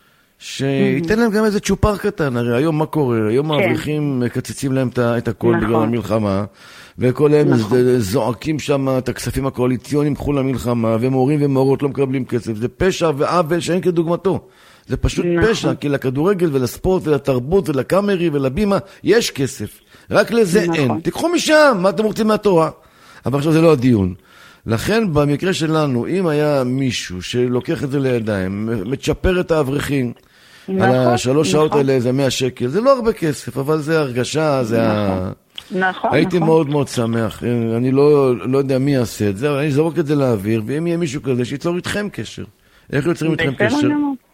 שייתן להם גם איזה צ'ופר קטן. הרי היום מה קורה? היום האברכים מקצצים להם את הכל בגלל המלחמה, וכל הם זועקים שם את הכספים הקואליציוניים, קחו למלחמה, ומורים ומורות לא מקבלים כסף. זה פשע ועוול שאין כדוגמתו. זה פשוט פשע, כי לכדורגל ולספורט ולתרבות ולקאמרי ולבימה יש כסף. רק לזה אין. תיקחו משם, מה אתם רוצים מהתורה? אבל עכשיו זה לא הדיון. לכן במקרה שלנו, אם היה מישהו שלוקח את זה לידיים, מצ'פר את האברכים, על השלוש שעות האלה זה מאה שקל, זה לא הרבה כסף, אבל זה הרגשה, זה ה... נכון, הייתי מאוד מאוד שמח, אני לא, לא יודע מי יעשה את זה, אבל אני זורק את זה לאוויר, ואם יהיה מישהו כזה, שיצור איתכם קשר. איך יוצרים איתכם קשר?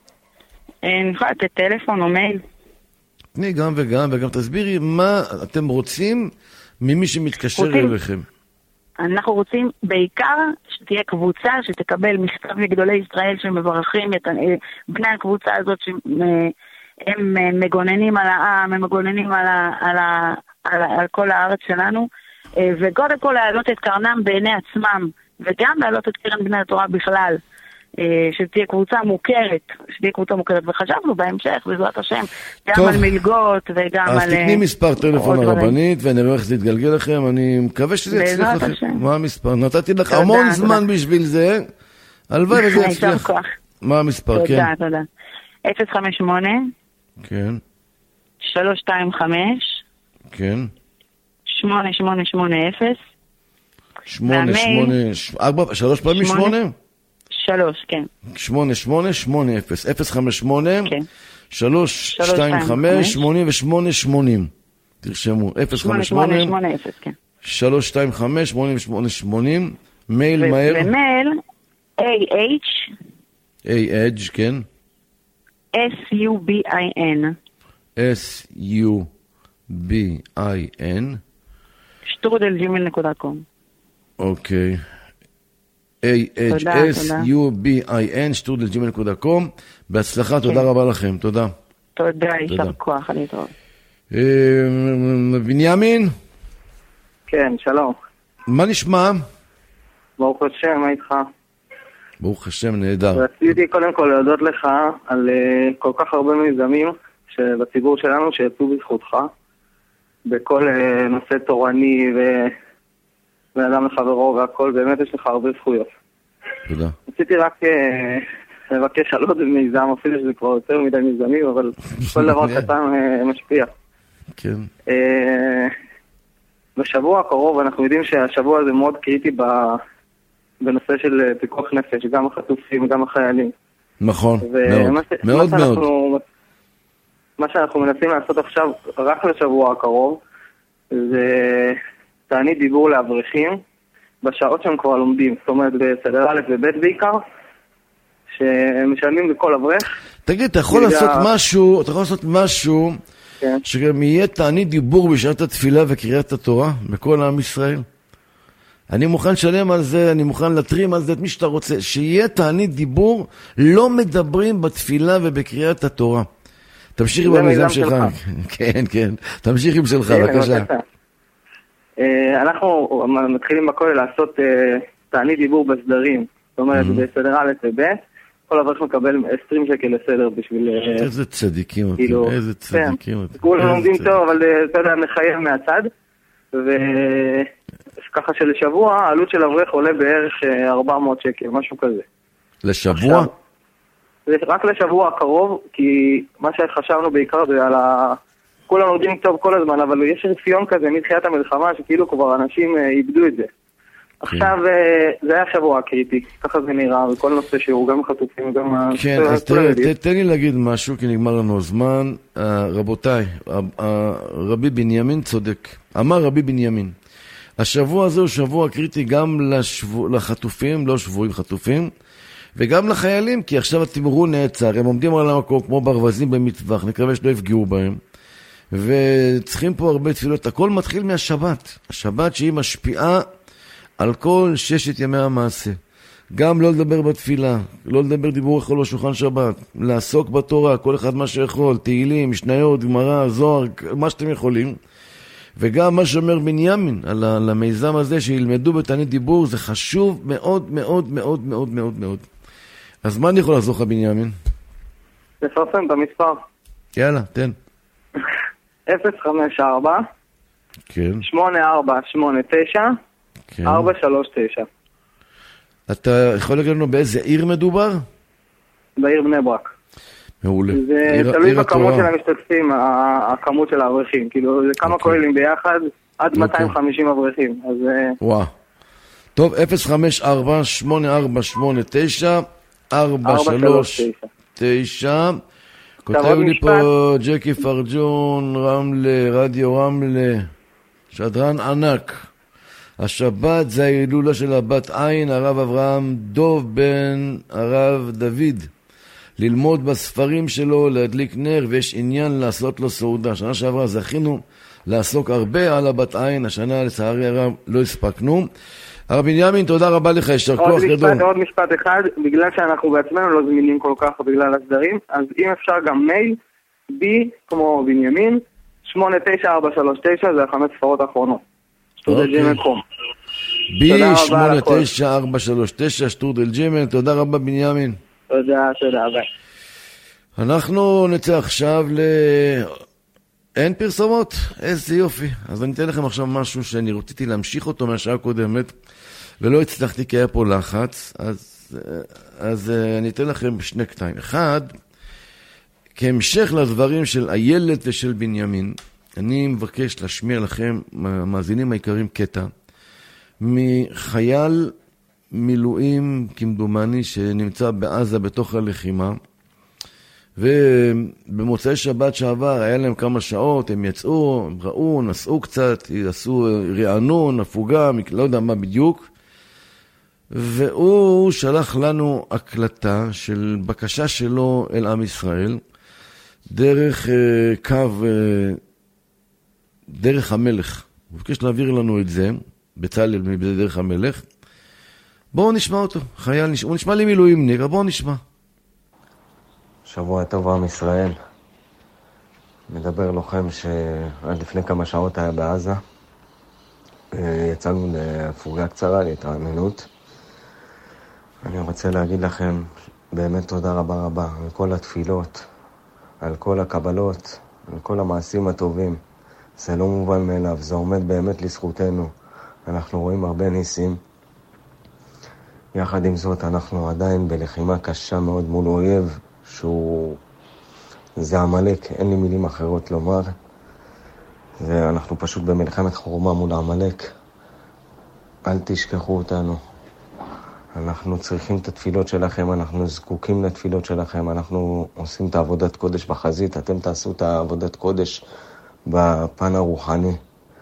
נוכל לתת טלפון או מייל. תני גם וגם, וגם תסבירי מה אתם רוצים ממי שמתקשר אליכם. אנחנו רוצים בעיקר שתהיה קבוצה שתקבל מכתב מגדולי ישראל שמברכים את בני הקבוצה הזאת שהם מגוננים על העם, הם מגוננים על, ה, על, ה, על, על כל הארץ שלנו, וקודם כל להעלות את קרנם בעיני עצמם, וגם להעלות את קרן בני התורה בכלל, שתהיה קבוצה מוכרת, שתהיה קבוצה מוכרת, וחשבנו בהמשך, בעזרת השם, גם טוב. על מלגות וגם אז על... אז תקני מספר טלפון הרבנית, ונראה איך זה יתגלגל לכם, אני מקווה שזה יצליח לכם. מה המספר? נתתי לך המון זמן בשביל זה, הלוואי וזה יצליח. מה המספר? כן. תודה, תודה. אפס חמש שמונה כן. שלוש שתיים חמש כן. שמונה שמונה שמונה אפס שמונה שמונה ארבע שלוש פעמים שמונה? שלוש, כן. שמונה שמונה שמונה אפס אפס חמש שמונה כן. שלוש שתיים חמש שמונה ושמונה שמונים. תרשמו אפס חמש שמונה שלוש שתיים חמש שמונה ושמונה שמונים. מייל מהר. ומייל איי אייץ' איי אייץ' כן. S U B I N S U B I N שטרודל ג'ימייל נקודה קום. אוקיי. איי אייץ' אס יו בי איי אן שטרודל ג'ימייל נקודה קום. בהצלחה, תודה רבה לכם. תודה. תודה, יישר כוח, אני טוב. בנימין? כן, שלום. מה נשמע? ברוך השם, מה איתך? ברוך השם, נהדר. רציתי קודם כל להודות לך על uh, כל כך הרבה מיזמים בציבור שלנו שיצאו בזכותך בכל uh, נושא תורני ובאדם לחברו והכל, באמת יש לך הרבה זכויות. תודה. רציתי רק uh, לבקש על עוד מיזם, אפילו שזה כבר יותר מדי מיזמים, אבל כל דבר קטן uh, משפיע. כן. Uh, בשבוע הקרוב אנחנו יודעים שהשבוע הזה מאוד קריטי ב... בנושא של פיקוח נפש, גם החטופים, גם החיילים. נכון, מאוד, ש... מאוד מה מאוד. שאנחנו, מה שאנחנו מנסים לעשות עכשיו, רק לשבוע הקרוב, זה תענית דיבור לאברכים, בשעות שהם כבר לומדים, זאת אומרת בסדר א' וב' בעיקר, שמשלמים לכל אברך. תגיד, אתה יכול לעשות משהו, אתה יכול לעשות משהו, כן. שגם יהיה תענית דיבור בשעת התפילה וקריאת התורה, בכל עם ישראל? אני מוכן לשלם על זה, אני מוכן לתרים על זה את מי שאתה רוצה, שיהיה תענית דיבור, לא מדברים בתפילה ובקריאת התורה. תמשיך עם המיזם שלך. כן, כן, תמשיך עם שלך, בבקשה. אנחנו מתחילים בכולל לעשות תענית דיבור בסדרים, זאת אומרת, בסדר א' וב', כל אברך מקבל עשרים שקל לסדר בשביל... איזה צדיקים אותי, איזה צדיקים אותי. כולם לומדים טוב, אבל אתה יודע, מחייב מהצד, ו... ככה שלשבוע, העלות של אברך עולה בערך ארבע מאות שקל, משהו כזה. לשבוע? זה רק לשבוע הקרוב, כי מה שחשבנו בעיקר זה על ה... כולם לומדים טוב כל הזמן, אבל יש רפיון כזה מתחילת המלחמה, שכאילו כבר אנשים איבדו את זה. עכשיו, זה היה שבוע הקריטי, ככה זה נראה, וכל נושא שהוא גם חטופים וגם... כן, אז תן לי להגיד משהו, כי נגמר לנו הזמן. רבותיי, רבי בנימין צודק. אמר רבי בנימין, השבוע הזה הוא שבוע קריטי גם לשבוע, לחטופים, לא שבועים חטופים, וגם לחיילים, כי עכשיו התמרון נעצר, הם עומדים על המקום כמו ברווזים במטווח, נקווה שלא יפגעו בהם, וצריכים פה הרבה תפילות. הכל מתחיל מהשבת, השבת שהיא משפיעה על כל ששת ימי המעשה. גם לא לדבר בתפילה, לא לדבר דיבור יכול לו שולחן שבת, לעסוק בתורה, כל אחד מה שיכול, תהילים, משניות, גמרא, זוהר, מה שאתם יכולים. וגם מה שאומר בנימין על, על המיזם הזה שילמדו בתענית דיבור, זה חשוב מאוד מאוד מאוד מאוד מאוד מאוד. אז מה אני יכול לעזור לך בנימין? לפרסם את המספר. יאללה, תן. אפס חמש ארבע כן. שמונה ארבע שמונה תשע כן. ארבע שלוש תשע. אתה יכול להגיד לנו באיזה עיר מדובר? בעיר בני ברק. מעולה. זה עיר, תלוי עיר בכמות התורה. של המשתתפים, הכמות של האברכים. כאילו, זה כמה כוללים ביחד, עד מאתיים וחמישים אברכים. אז... וואו. טוב, אפס חמש ארבע שמונה ארבע שמונה תשע ארבע שלוש תשע. כותב לי פה ג'קי פרג'ון, רמלה, רדיו רמלה, שדרן ענק. השבת זה ההילולה של הבת עין, הרב אברהם דוב בן הרב דוד. ללמוד בספרים שלו, להדליק נר, ויש עניין לעשות לו סעודה. שנה שעברה זכינו לעסוק הרבה על הבת עין, השנה לצערי הרב לא הספקנו. הרב בנימין, תודה רבה לך, ישר כוח גדול. עוד משפט אחד, בגלל שאנחנו בעצמנו לא זמינים כל כך בגלל הסדרים, אז אם אפשר גם מייל, בי, כמו בנימין, שמונה תשע ארבע שלוש תשע, זה החמש ספרות האחרונות. שטרודל ג'ימל קום. בי שמונה תשע ארבע שלוש תשע, שטרודל ג'ימל, תודה רבה בנימין. תודה, תודה, ביי. אנחנו נצא עכשיו ל... אין פרסומות? איזה יופי. אז אני אתן לכם עכשיו משהו שאני רציתי להמשיך אותו מהשעה הקודמת, ולא הצלחתי כי היה פה לחץ, אז אז, אז אני אתן לכם שני קטעים. אחד, כהמשך לדברים של איילת ושל בנימין, אני מבקש להשמיע לכם, המאזינים העיקריים, קטע מחייל מילואים כמדומני שנמצא בעזה בתוך הלחימה, ובמוצאי שבת שעבר היה להם כמה שעות, הם יצאו, הם ראו, נסעו קצת, עשו רענון, הפוגה, לא יודע מה בדיוק, והוא שלח לנו הקלטה של בקשה שלו אל עם ישראל, דרך uh, קו, uh, דרך המלך. הוא ביקש להעביר לנו את זה, בצלאל בדרך המלך. בואו נשמע אותו, חייל, הוא נשמע לי מילואימניק, בואו נשמע. שבוע טוב עם ישראל. מדבר לוחם שעד לפני כמה שעות היה בעזה. יצאנו לפוגה קצרה, להתרעננות. אני רוצה להגיד לכם באמת תודה רבה רבה על כל התפילות, על כל הקבלות, על כל המעשים הטובים. זה לא מובן מאליו, זה עומד באמת לזכותנו. אנחנו רואים הרבה ניסים. יחד עם זאת אנחנו עדיין בלחימה קשה מאוד מול אויב שהוא... זה עמלק, אין לי מילים אחרות לומר. ואנחנו פשוט במלחמת חורמה מול עמלק. אל תשכחו אותנו. אנחנו צריכים את התפילות שלכם, אנחנו זקוקים לתפילות שלכם, אנחנו עושים את העבודת קודש בחזית, אתם תעשו את העבודת קודש בפן הרוחני.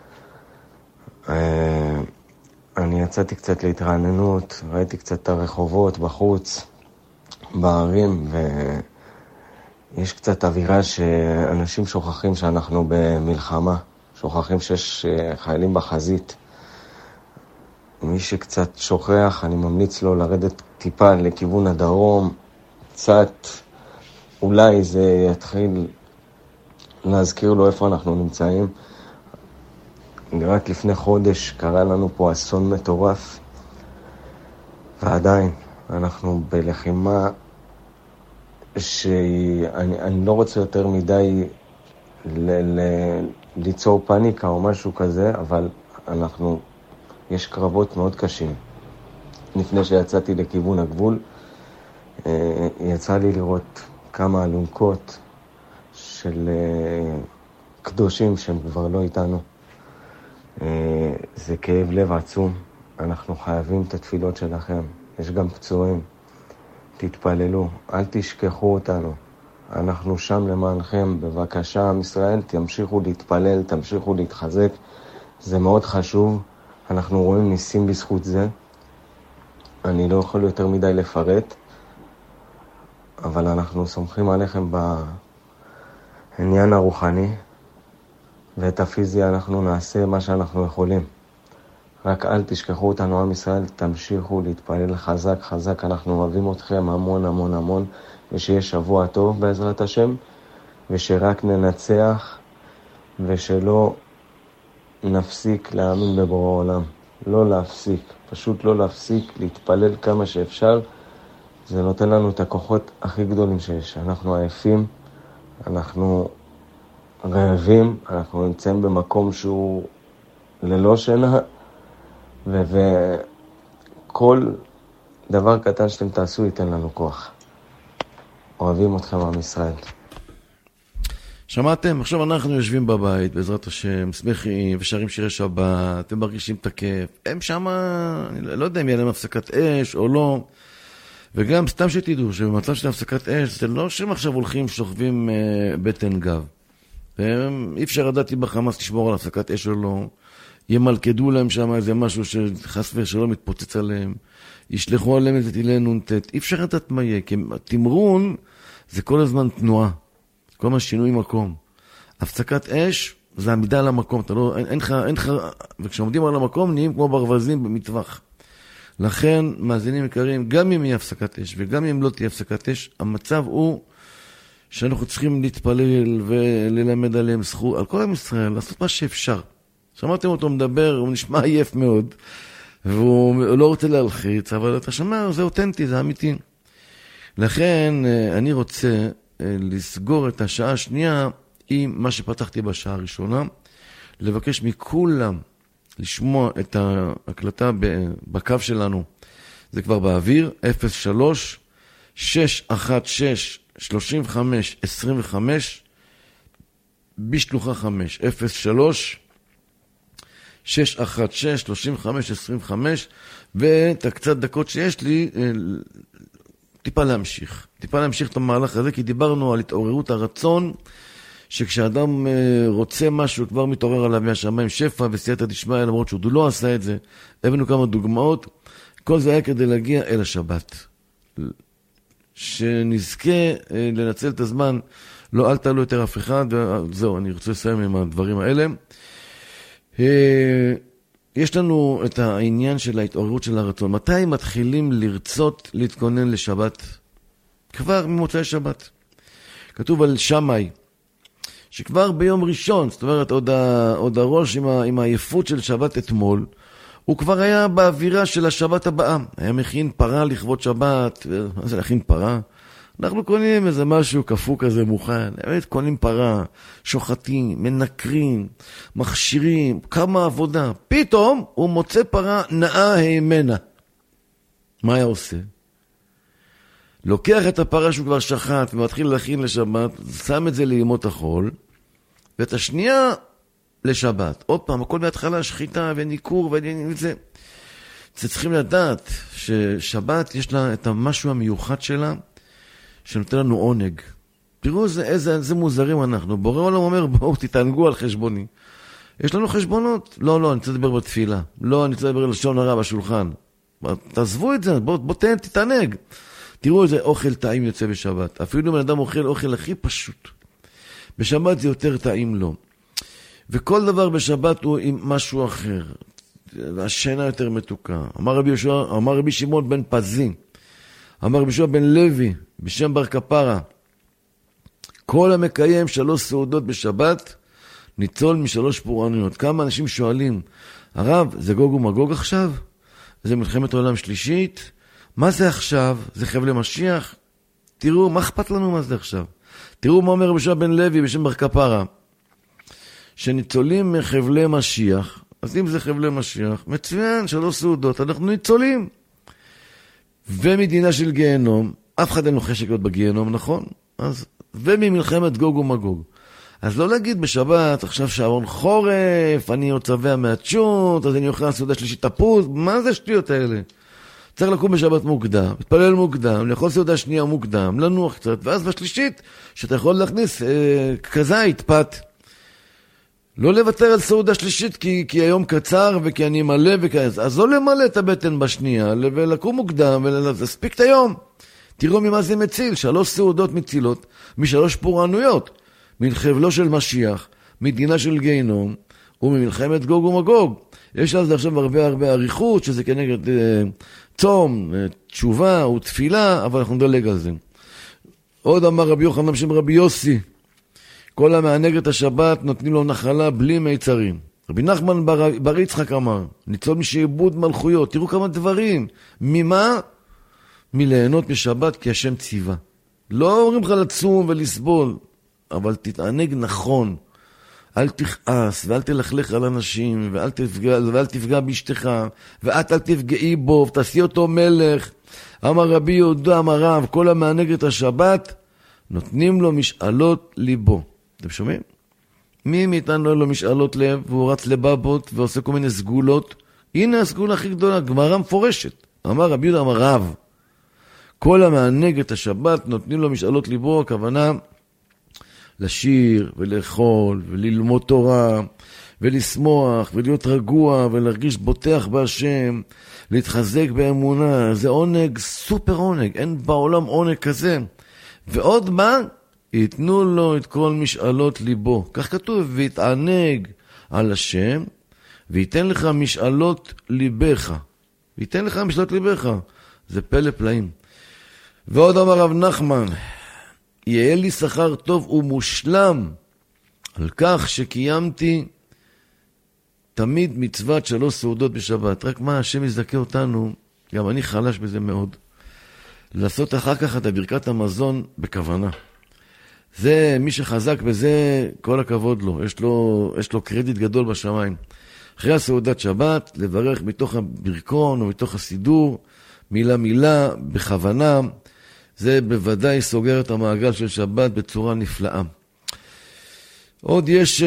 אני יצאתי קצת להתרעננות, ראיתי קצת את הרחובות בחוץ, בערים, ויש קצת אווירה שאנשים שוכחים שאנחנו במלחמה, שוכחים שיש חיילים בחזית. מי שקצת שוכח, אני ממליץ לו לרדת טיפה לכיוון הדרום, קצת, אולי זה יתחיל להזכיר לו איפה אנחנו נמצאים. רק לפני חודש קרה לנו פה אסון מטורף, ועדיין אנחנו בלחימה שאני אני לא רוצה יותר מדי ל, ל, ליצור פניקה או משהו כזה, אבל אנחנו, יש קרבות מאוד קשים. לפני שיצאתי לכיוון הגבול, יצא לי לראות כמה אלונקות של קדושים שהם כבר לא איתנו. זה כאב לב עצום. אנחנו חייבים את התפילות שלכם. יש גם פצועים. תתפללו, אל תשכחו אותנו. אנחנו שם למענכם. בבקשה, עם ישראל, תמשיכו להתפלל, תמשיכו להתחזק. זה מאוד חשוב. אנחנו רואים ניסים בזכות זה. אני לא יכול יותר מדי לפרט, אבל אנחנו סומכים עליכם בעניין הרוחני, ואת הפיזי אנחנו נעשה מה שאנחנו יכולים. רק אל תשכחו אותנו, עם ישראל, תמשיכו להתפלל חזק חזק, אנחנו אוהבים אתכם המון המון המון, ושיהיה שבוע טוב בעזרת השם, ושרק ננצח, ושלא נפסיק להאמין בבורא עולם. לא להפסיק, פשוט לא להפסיק, להתפלל כמה שאפשר. זה נותן לנו את הכוחות הכי גדולים שיש. אנחנו עייפים, אנחנו רעבים, אנחנו נמצאים במקום שהוא ללא שינה, וכל דבר קטן שאתם תעשו ייתן לנו כוח. אוהבים אתכם עם ישראל. שמעתם? עכשיו אנחנו יושבים בבית, בעזרת השם, שמחים ושרים שירי שבת, אתם מרגישים את הכיף. הם שם, אני לא יודע אם יהיה להם הפסקת אש או לא. וגם סתם שתדעו שבמצב של הפסקת אש, זה לא שהם עכשיו הולכים שוכבים אה, בטן גב. אי אפשר לדעת אם בחמאס תשמור על הפסקת אש או לא. ימלכדו להם שם איזה משהו שחס ושלא מתפוצץ עליהם. ישלחו עליהם איזה טילי נונטט. אי אפשר לדעת מה יהיה, כי התמרון זה כל הזמן תנועה. כל הזמן שינוי מקום. הפסקת אש זה עמידה על המקום. אתה לא, אין, אין לך, אין לך, וכשעומדים על המקום נהיים כמו ברווזים במטווח. לכן, מאזינים יקרים, גם אם יהיה הפסקת אש וגם אם לא תהיה הפסקת אש, המצב הוא שאנחנו צריכים להתפלל וללמד עליהם זכות, על כל עם ישראל, לעשות מה שאפשר. שמעתם אותו מדבר, הוא נשמע עייף מאוד, והוא לא רוצה להלחיץ, אבל אתה שומע, זה אותנטי, זה אמיתי. לכן, אני רוצה לסגור את השעה השנייה עם מה שפתחתי בשעה הראשונה, לבקש מכולם לשמוע את ההקלטה בקו שלנו, זה כבר באוויר, אפס שלוש שש אחת שש שלושים וחמש עשרים וחמש, בשלוחה חמש, אפס שלוש שש אחת שש שלושים וחמש עשרים וחמש, ואת הקצת דקות שיש לי, טיפה להמשיך. טיפה להמשיך את המהלך הזה, כי דיברנו על התעוררות הרצון, שכשאדם רוצה משהו, כבר מתעורר עליו מהשמיים שפע וסייעתא דשמיא, למרות שהוא לא עשה את זה. הבאנו כמה דוגמאות. כל זה היה כדי להגיע אל השבת. שנזכה לנצל את הזמן, לא אל תעלו יותר אף אחד, וזהו, אני רוצה לסיים עם הדברים האלה. יש לנו את העניין של ההתעוררות של הרצון. מתי מתחילים לרצות להתכונן לשבת? כבר ממוצאי שבת. כתוב על שמאי, שכבר ביום ראשון, זאת אומרת, עוד, ה, עוד הראש עם, ה, עם העייפות של שבת אתמול, הוא כבר היה באווירה של השבת הבאה. היה מכין פרה לכבוד שבת. מה זה להכין פרה? אנחנו קונים איזה משהו כפו כזה מוכן. באמת קונים פרה, שוחטים, מנקרים, מכשירים, כמה עבודה. פתאום הוא מוצא פרה נאה הימנה. מה היה עושה? לוקח את הפרה שהוא כבר שחט ומתחיל להכין לשבת, שם את זה לימות החול, ואת השנייה לשבת. עוד פעם, הכל בהתחלה שחיטה וניקור וזה. צריכים לדעת ששבת יש לה את המשהו המיוחד שלה, שנותן לנו עונג. תראו איזה, איזה, איזה מוזרים אנחנו. בורא עולם אומר, בואו תתענגו על חשבוני. יש לנו חשבונות? לא, לא, אני רוצה לדבר בתפילה. לא, אני רוצה לדבר לשון הרע בשולחן. תעזבו את זה, בוא, בוא תן, תתענג. תראו איזה אוכל טעים יוצא בשבת. אפילו אם אדם אוכל אוכל הכי פשוט. בשבת זה יותר טעים לו. וכל דבר בשבת הוא עם משהו אחר. והשינה יותר מתוקה. אמר רבי יהושע, אמר רבי שמעון בן פזי, אמר רבי יהושע בן לוי, בשם בר כפרה, כל המקיים שלוש סעודות בשבת, ניצול משלוש פורענויות. כמה אנשים שואלים, הרב, זה גוג ומגוג עכשיו? זה מלחמת העולם שלישית? מה זה עכשיו? זה חבלי משיח? תראו, מה אכפת לנו מה זה עכשיו? תראו מה אומר רבי יהושע בן לוי בשם בר כפרה, שניצולים מחבלי משיח. אז אם זה חבלי משיח, מצוין, שלוש סעודות, אנחנו ניצולים. ומדינה של גיהנום, אף אחד אין לו חשק להיות בגיהנום, נכון? אז, וממלחמת גוג ומגוג. אז לא להגיד בשבת, עכשיו שעון חורף, אני עוד צבע מהצ'וט, אז אני אוכל סעודה שלישית תפוז, מה זה השטויות האלה? צריך לקום בשבת מוקדם, להתפלל מוקדם, לאכול סעודה שנייה מוקדם, לנוח קצת, ואז בשלישית, שאתה יכול להכניס אה, כזית, פת. לא לוותר על סעודה שלישית כי, כי היום קצר וכי אני מלא וכאז. אז לא למלא את הבטן בשנייה ולקום מוקדם ולספיק את היום. תראו ממה זה מציל. שלוש סעודות מצילות משלוש פורענויות. מחבלו של משיח, מדינה של גיהנום וממלחמת גוג ומגוג. יש על זה עכשיו הרבה הרבה עריכות שזה כנגד אה, צום, אה, תשובה ותפילה, אבל אנחנו נדלג על זה. עוד אמר רבי יוחנן בשם רבי יוסי, כל המענג את השבת נותנים לו נחלה בלי מיצרים. רבי נחמן בר, בר יצחק אמר, ניצול משעבוד מלכויות. תראו כמה דברים. ממה? מליהנות משבת כי השם ציווה. לא אומרים לך לצום ולסבול, אבל תתענג נכון. אל תכעס ואל תלכלך על אנשים ואל תפגע, ואל תפגע באשתך ואת אל תפגעי בו ותעשי אותו מלך. אמר רבי יהודה אמר רב, כל המענג את השבת נותנים לו משאלות ליבו. אתם שומעים? מי מאיתנו לו משאלות לב והוא רץ לבבות ועושה כל מיני סגולות? הנה הסגולה הכי גדולה, גמרא מפורשת. אמר רבי יהודה אמר רב, כל המענג את השבת נותנים לו משאלות ליבו, הכוונה לשיר ולאכול וללמוד תורה ולשמוח ולהיות רגוע ולהרגיש בוטח בהשם, להתחזק באמונה. זה עונג, סופר עונג, אין בעולם עונג כזה. ועוד מה? יתנו לו את כל משאלות ליבו. כך כתוב, ויתענג על השם, ויתן לך משאלות ליבך. ויתן לך משאלות ליבך. זה פלא פלאים. ועוד אמר רב נחמן, יהיה לי שכר טוב ומושלם על כך שקיימתי תמיד מצוות שלוש סעודות בשבת. רק מה, השם יזכה אותנו, גם אני חלש בזה מאוד, לעשות אחר כך את ברכת המזון בכוונה. זה, מי שחזק בזה, כל הכבוד לו. יש לו, יש לו קרדיט גדול בשמיים. אחרי הסעודת שבת, לברך מתוך הברכון או מתוך הסידור, מילה מילה, בכוונה, זה בוודאי סוגר את המעגל של שבת בצורה נפלאה. עוד יש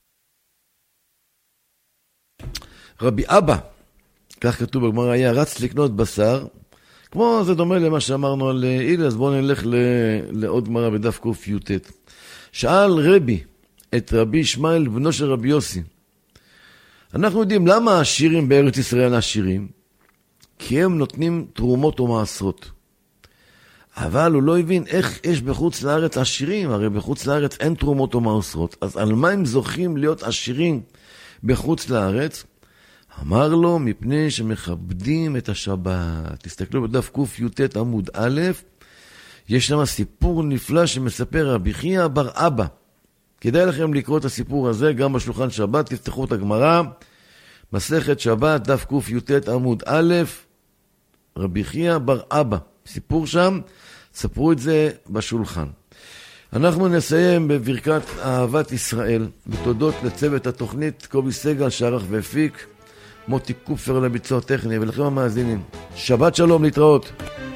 רבי אבא, כך כתוב בגמרא, היה רץ לקנות בשר, כמו זה דומה למה שאמרנו על אילה, אז בואו נלך ל... לעוד גמרא בדף ק"ט. שאל רבי את רבי ישמעאל בנו של רבי יוסי, אנחנו יודעים למה העשירים בארץ ישראל עשירים? כי הם נותנים תרומות או מעשרות. אבל הוא לא הבין איך יש בחוץ לארץ עשירים, הרי בחוץ לארץ אין תרומות או מעשרות. אז על מה הם זוכים להיות עשירים בחוץ לארץ? אמר לו, מפני שמכבדים את השבת. תסתכלו בדף ק"ט עמוד א', יש שם סיפור נפלא שמספר רבי חייא בר אבא. כדאי לכם לקרוא את הסיפור הזה גם בשולחן שבת, תפתחו את הגמרא, מסכת שבת, דף ק"ט עמוד א', רבי חייא בר אבא. סיפור שם, ספרו את זה בשולחן. אנחנו נסיים בברכת אהבת ישראל, בתודות לצוות התוכנית, קובי סגל שערך והפיק, מוטי קופר לביצוע טכני, ולכם המאזינים. שבת שלום, להתראות.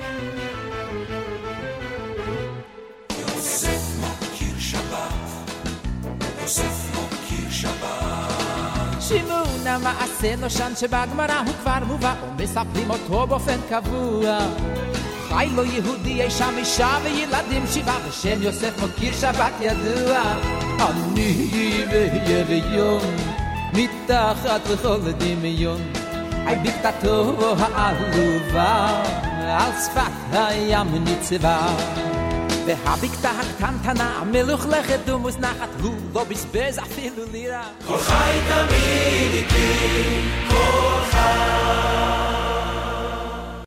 שימון המעשה נושן שבגמרא הוא כבר מובא ומספרים אותו באופן קבוע. חי לו יהודי אי שם אישה וילדים שבעה בשם יוסף מוקיר שבת ידוע. אני בהיריון מתחת לכל דמיון, אי בקתתו העלובה על שפת הים ניצבה. והבקתה הקטנטנה מלוכלכת ומוזנחת, הוא לא בזבז אפילו לירה. כל חי תמיד איתי, כל חי